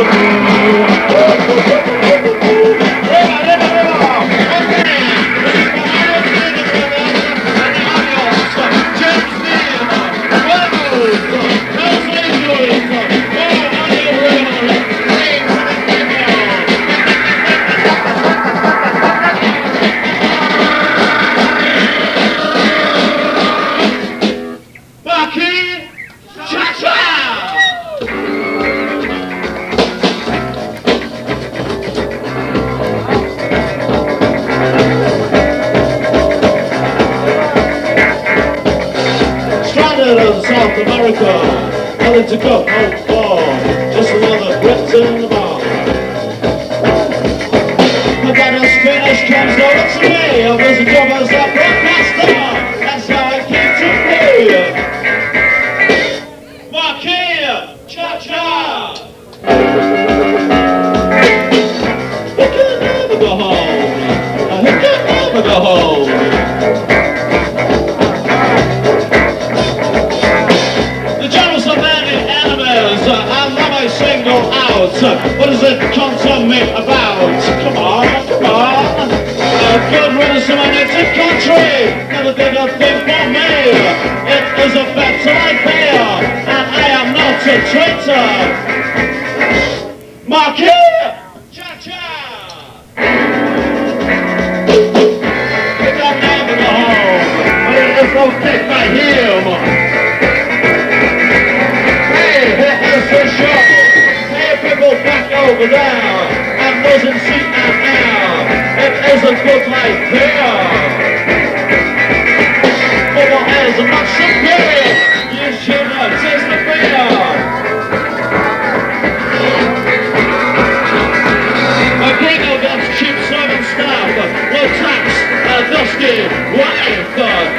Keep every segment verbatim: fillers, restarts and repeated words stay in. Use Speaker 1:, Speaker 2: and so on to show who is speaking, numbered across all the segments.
Speaker 1: South America, nothing to go home for, just another Brit in the bar. I got a Spanish translator to me, I was a job as a broadcaster, that's how I came to play. Marquis, cha-cha! You can never go home, you can never go home. What does it concern me about? Come on, come on. A good riddance to my native country. Never did a thing for me. It is a better life here, and I am not a traitor. Marquis, cha-cha. You can never go home, but it is no take by him. Hey, here is the show. People back over there, and doesn't see and now. It isn't good like there. Bubble is much superior. You should have taste the beer. A gringo gets cheap servant staff, low tax, a dusty wife.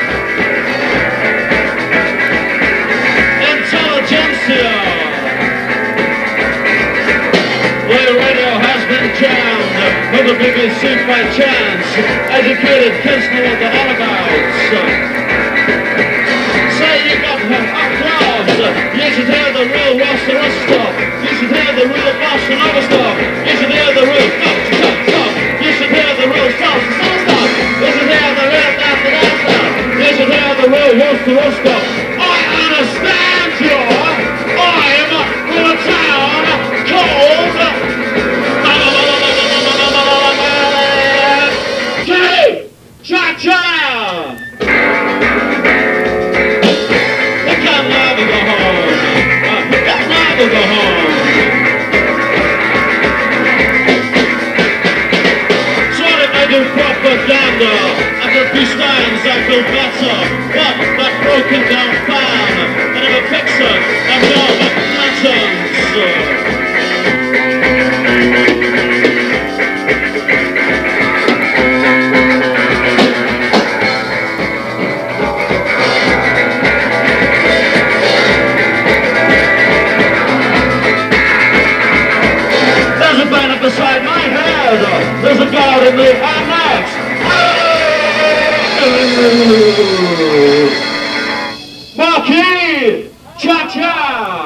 Speaker 1: Intelligentsia. With the B B C by chance, educated kids know what they're all about. Say you got applause, you should hear the real Rasta stuff. You should hear the real Boston Nova stuff. You should hear the real stuff, stuff, stuff. You should hear the real stuff, stuff, stuff. You should hear the real stuff, stuff, stuff. You should hear the real roast to roast stuff. I understand you. I'm from a town called cha-cha! You can never go home. You can never go home. Try to do propaganda. At the peace times I feel better. But that broken down fan, I never fix it. I'm not a patterns. Beside my head, there's a God in me, I'm not. Marquis, cha-cha.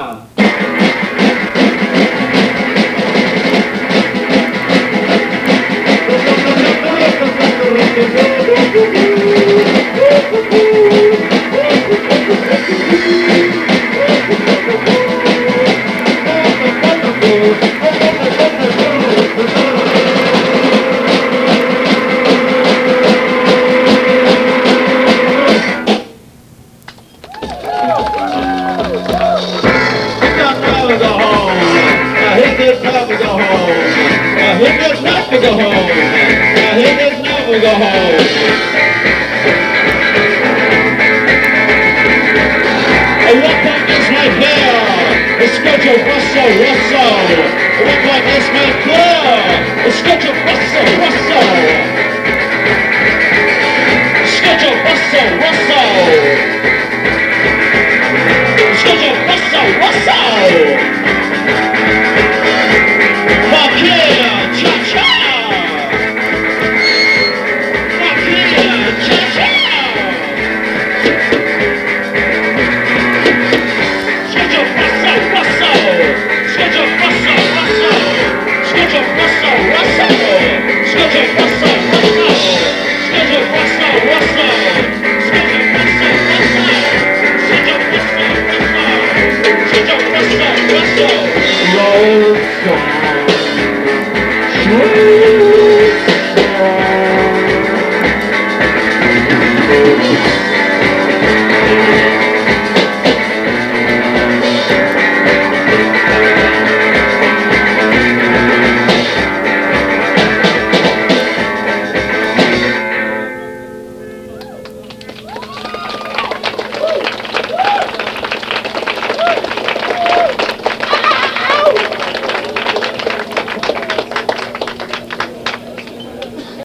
Speaker 1: Go home. At what point is my hair? The schedule Russell, Russell. At what point is my clear? The schedule Russell, Russell. Schedule Russell, Russell. Schedule Russell, Russell. Marquis, cha-cha. Schedule Russell, Russell! Schedule Russell, Russell! Roll Strong.